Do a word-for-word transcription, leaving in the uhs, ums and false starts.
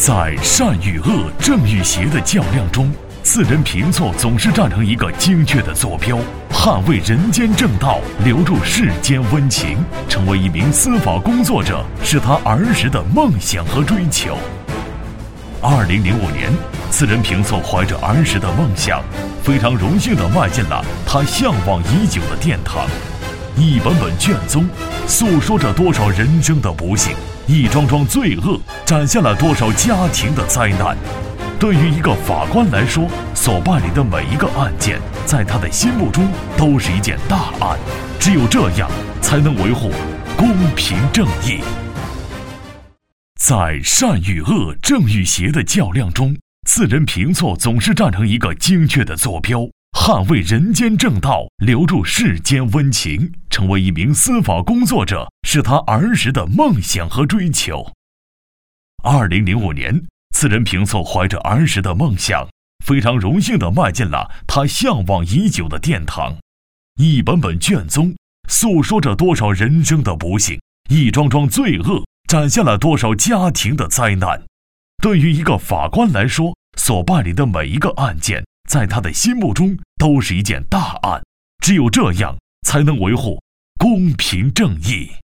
在善与恶、正与邪的较量中，四人平错总是站成一个精确的坐标，捍卫人间正道，留住世间温情。成为一名司法工作者是他儿时的梦想和追求。二零零五年，四人平错怀着儿时的梦想，非常荣幸地迈进了他向往已久的殿堂。一本本卷宗诉说着多少人生的不幸，一桩桩罪恶展现了多少家庭的灾难。对于一个法官来说，所办理的每一个案件，在他的心目中都是一件大案，只有这样才能维护公平正义。在善与恶、正与邪的较量中，四人平错总是站成一个精确的坐标，捍卫人间正道，留住世间温情。成为一名司法工作者是他儿时的梦想和追求。二零零五年，四人平错怀着儿时的梦想，非常荣幸地迈进了他向往已久的殿堂。一本本卷宗诉说着多少人生的不幸，一桩桩罪恶展现了多少家庭的灾难。对于一个法官来说，所办理的每一个案件，在他的心目中都是一件大案，只有这样才能维护公平正义。